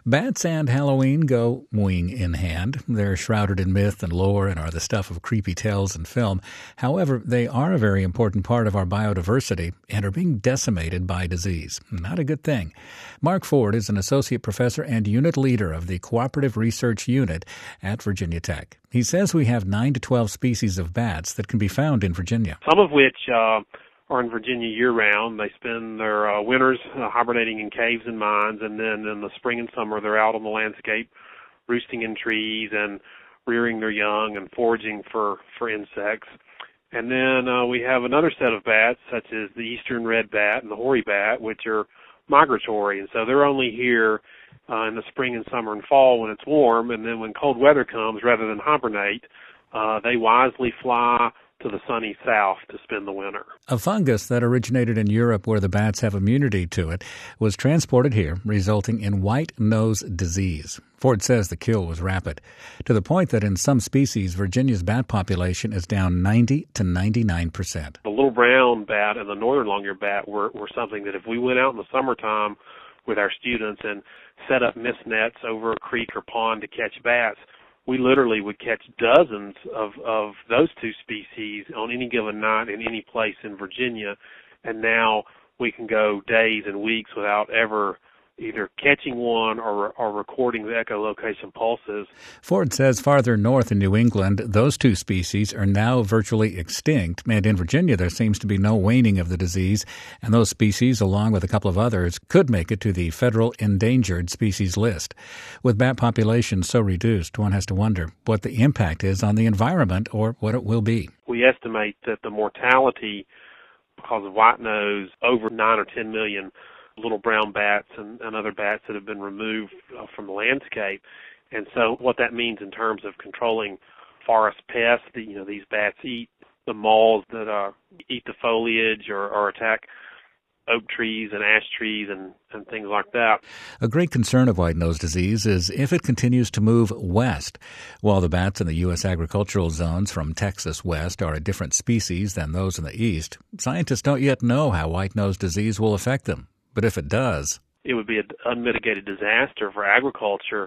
Bats and Halloween go wing in hand. They're shrouded in myth and lore and are the stuff of creepy tales and film. However, they are a very important part of our biodiversity and are being decimated by disease. Not a good thing. Mark Ford is an associate professor and unit leader of the Cooperative Research Unit at Virginia Tech. He says we have 9 to 12 species of bats that can be found in Virginia. Some of which are in Virginia year-round. They spend their winters hibernating in caves and mines, and then in the spring and summer they're out on the landscape roosting in trees and rearing their young and foraging for insects. And then we have another set of bats, such as the eastern red bat and the hoary bat, which are migratory, and so they're only here in the spring and summer and fall when it's warm, and then when cold weather comes, rather than hibernate, they wisely fly to the sunny south to spend the winter. A fungus that originated in Europe, where the bats have immunity to it, was transported here, resulting in white nose disease. Ford says the kill was rapid, to the point that in some species, Virginia's bat population is down 90 to 99%. The little brown bat and the northern long-eared bat were something that if we went out in the summertime with our students and set up mist nets over a creek or pond to catch bats, we literally would catch dozens of those two species on any given night in any place in Virginia, and now we can go days and weeks without ever either catching one or recording the echolocation pulses. Ford says farther north in New England, those two species are now virtually extinct, and in Virginia there seems to be no waning of the disease, and those species, along with a couple of others, could make it to the federal endangered species list. With bat populations so reduced, one has to wonder what the impact is on the environment or what it will be. We estimate that the mortality because of white nose, over 9 or 10 million little brown bats and other bats that have been removed from the landscape. And so what that means in terms of controlling forest pests, these bats eat the moths that eat the foliage or attack oak trees and ash trees and things like that. A great concern of white nose disease is if it continues to move west. While the bats in the U.S. agricultural zones from Texas west are a different species than those in the east, scientists don't yet know how white nose disease will affect them. But if it does, it would be an unmitigated disaster for agriculture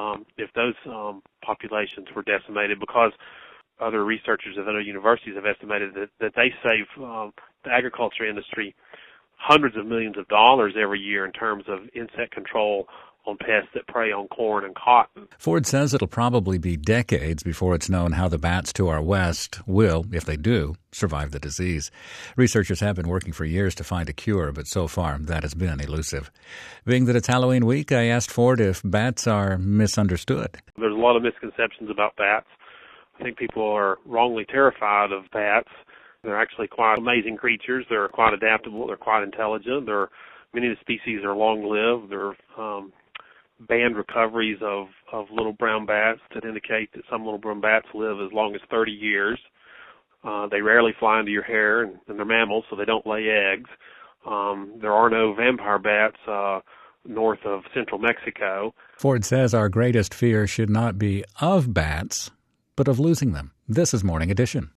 if those populations were decimated, because other researchers at other universities have estimated that they save the agriculture industry hundreds of millions of dollars every year in terms of insect control on pests that prey on corn and cotton. Ford says it'll probably be decades before it's known how the bats to our west will, if they do, survive the disease. Researchers have been working for years to find a cure, but so far that has been elusive. Being that it's Halloween week, I asked Ford if bats are misunderstood. There's a lot of misconceptions about bats. I think people are wrongly terrified of bats. They're actually quite amazing creatures. They're quite adaptable. They're quite intelligent. Many of the species are long-lived. They're band recoveries of little brown bats that indicate that some little brown bats live as long as 30 years. They rarely fly into your hair, and they're mammals, so they don't lay eggs. There are no vampire bats north of central Mexico. Ford says our greatest fear should not be of bats, but of losing them. This is Morning Edition.